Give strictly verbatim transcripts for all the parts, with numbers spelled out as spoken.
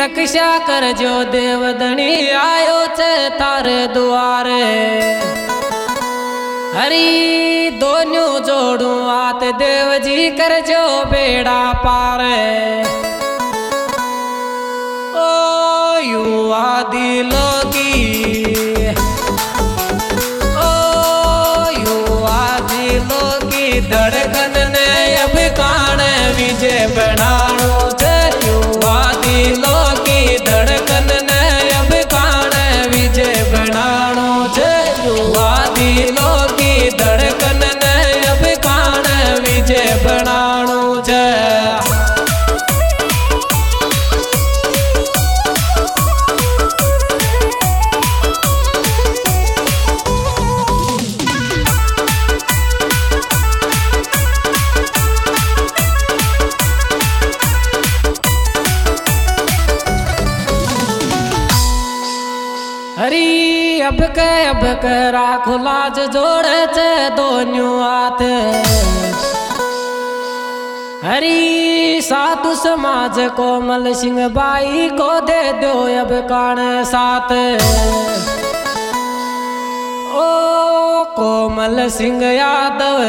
रक्षा कर जो देवदनी आयो छे थारे दुआरे। हरी दोनों जोड़ू आत देव जी कर जो बेड़ा पारे। ओ युवा दिलों की, ओ युवा दिलों की धड़कन ने अब कान विजय बनानो छे। युवा दिलों की धड़कन ने अब कान विजय बनानो छे। युवा दिलों की धड़कन ने अब कान विजय बनानो छे। हरी अब के अब के राखो लाज जोड़े छे दोनों हाथ। हरी साधु समाज कोमल सिंह बाई को दे दो अब कान साथ। ओ कोमल सिंह यादव,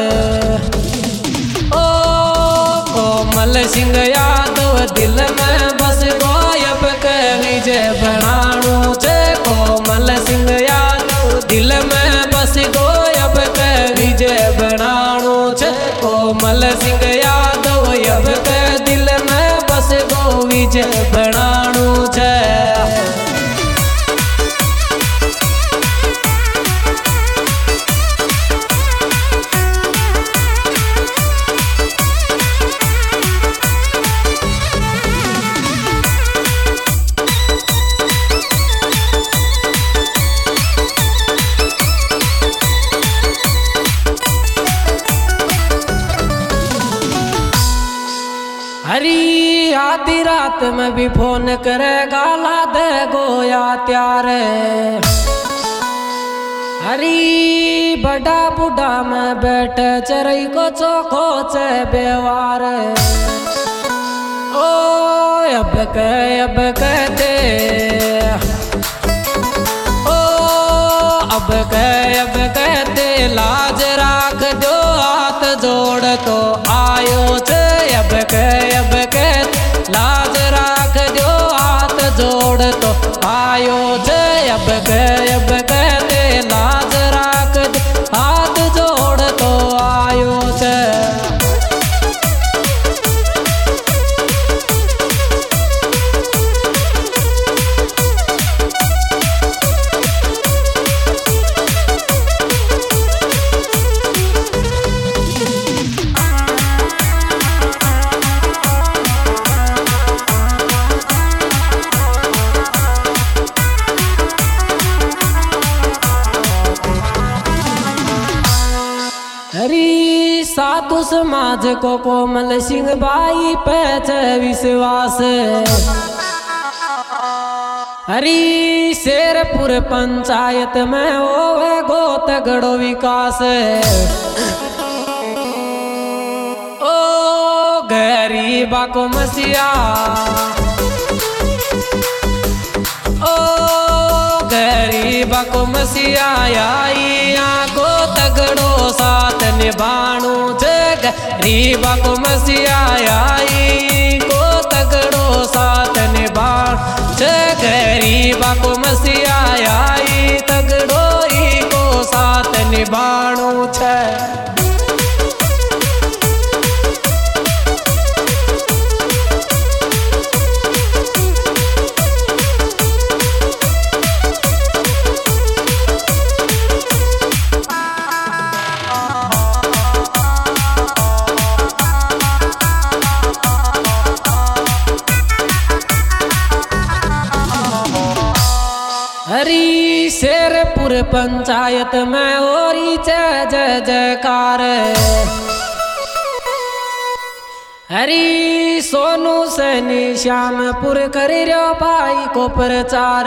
ओ कोमल सिंह यादव दिल में बस गो अब के विजय बनानो छे। कोमल सिंह यादव दिल में बस गो अब के विजय बनानो छे। कोमल सिंह यादव अब के दिल में बस गो विजय बनानो छे। हरी आधी रात में भी फोन करेगा ला दे गोया त्यार। हरी बड़ा बूढ़ा में बैठे चरई को चोखो चे व्यवहार। ओ अब के अब कहते, ओ अब के अब कहते लाज राख दो हाथ जोड़ तो आयो छे। अब के अब के लाज राख दो हाथ जोड़ तो आयो छे। अब के अब कहते लाज राख दो हाथ जोड़ तो आयो छे। हरी साधु समाज को कोमल सिंह बाई पे छे विश्वास। हरी शेरपुर पंचायत में होवे गो तगड़ो विकास। ओ गरीबा को मसीहा, ओ गरीबा को मसीहा आइया को तगड़ो साथ निभाणो छे। गरीबा को मसीहा आई को तगड़ो साथ निभाणो छे। गरीबा को मसीहा आई तगड़ो ही को साथ निभाणो छे। हरी शेरपुर पंचायत में होरी जय जय जयकार। हरी सोनू सैनी श्यामपुर कर रो भाई को प्रचार।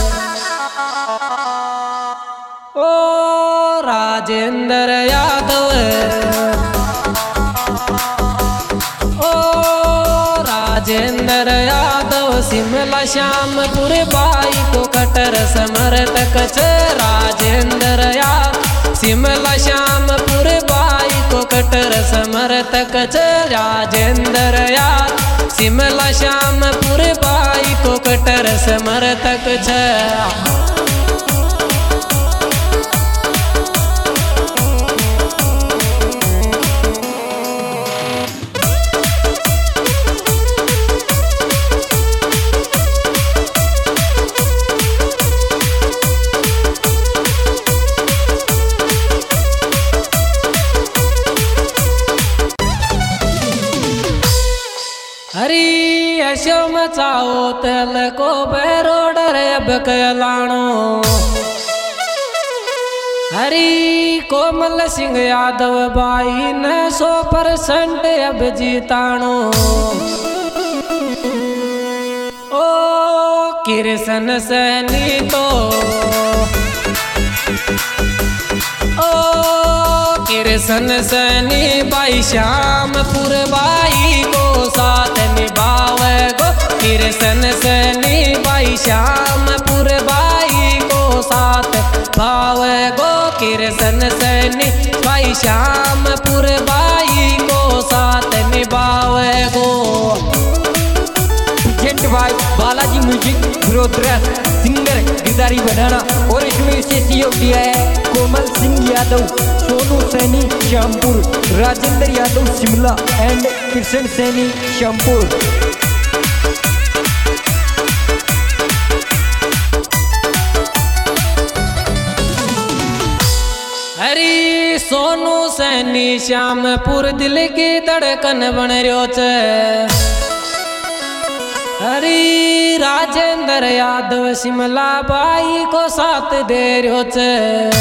ओ राजेंद्र यादव, ओ राजेंद्र यादव सिम शिमला श्यामपुर बाई को कटर समर्थक छ राजेंद्र याद। शिमला श्यामपुर बाई को कटर समर्थक छ राजेंद्र याद। शिमला श्यामपुर बाई को कटर समर्थक छ। हरी अशो मचाओ तल को बैरोडर अब कलाणो। हरी कोमल सिंह यादव बाई ने सौ परसेंट अब जीताणो। ओ कृष्ण सैनी तो ओ कृष्ण सैनी बाई श्यामपुर बाई को साथ निभावे गो। कृष्ण सैनी बाई श्यामपुर बाई को साथ भावे गो। कृष्ण सैनी बाई श्यामपुर बाई को साथ निभावे गो। Present by Balaji music brothers singer गिदारी बढ़ाना और इसमें इसे सहयोग दिया है कोमल सिंह यादव, सोनू सैनी श्यामपुर, राजेंद्र यादव शिमला एंड कृष्ण सैनी श्यामपुर। हरी सोनू सैनी श्यामपुर दिल की धड़कन बन रह्यो छे। हरी राजेंद्र यादव शिमला बाई को साथ दे रह्यो छे।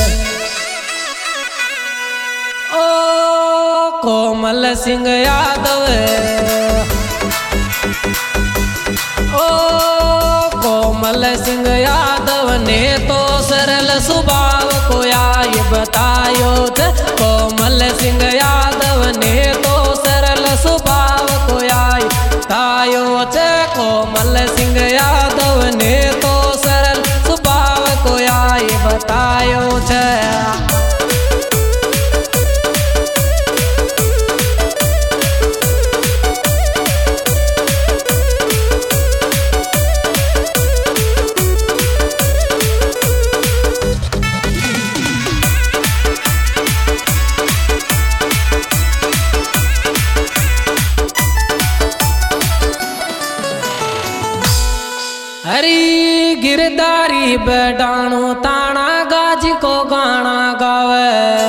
ओ कोमल सिंह यादव ओ कोमल सिंह यादव ने तो सरल स्वभाव को आय बतायो थे। कोमल सिंह यादव ने तो सरल स्वभाव को आय बतायो थे। कोमल सिंह यादव ने तो सरल स्वभाव को आय बतायो थे। हरी गिरदारी बैडाणो ताना गाजी को गाना गावे।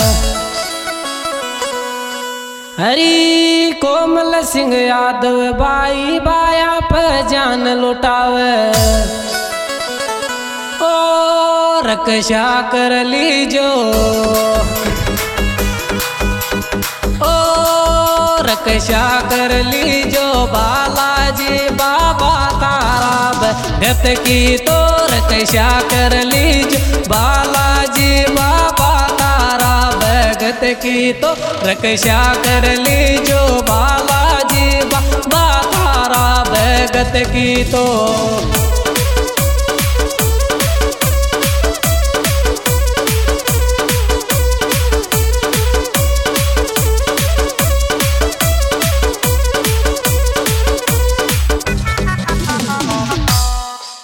हरी कोमल सिंह यादव बाई बाया पे जान लुटावे। ओ रक्षा कर लीजो ओ रक्षा कर लीजो बालाजी बाबा तारा भगत की तो रक्षा कर लीजो बालाजी बाबा तारा भगत की तो रक्षा कर लीजो बालाजी बाबा तारा भगत की तो।